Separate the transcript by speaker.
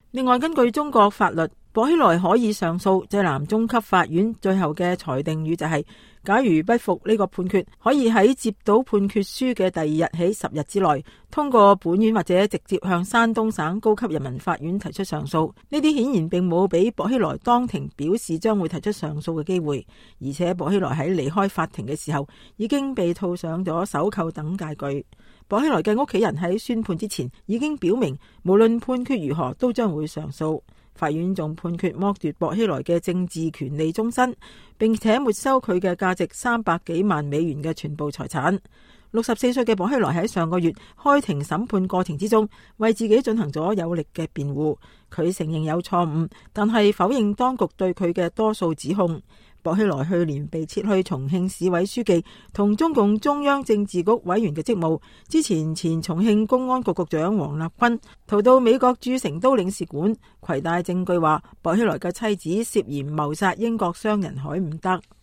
Speaker 1: 另外，根據中國法律，薄熙來可以上訴。濟南中級法院最後嘅裁定語就係：假如不服呢個判決，可以喺接到判決書嘅第二日起10日之內，通過本院或者直接向山東省高級人民法院提出上訴。呢啲顯然並冇俾薄熙來當庭表示將會提出上訴嘅機會，而且薄熙來喺離開法庭嘅時候已經被套上咗手銬等戒具。薄熙來嘅屋企人喺宣判之前已經表明，無論判決如何都將會上訴。法院仲判決剝奪薄熙來嘅政治權利終身，並且沒收佢嘅價值300幾萬美元嘅全部財產。64歲嘅薄熙來喺上個月開庭審判過程之中，為自己進行咗有力嘅辯護。佢承認有錯誤，但係否認當局對佢嘅多數指控。薄熙來去年被撤去重慶市委書記同中共中央政治局委員嘅職務。之前重慶公安局局長王立軍逃到美國駐成都領事館，攜帶證據話薄熙來嘅妻子涉嫌謀殺英國商人海伍德。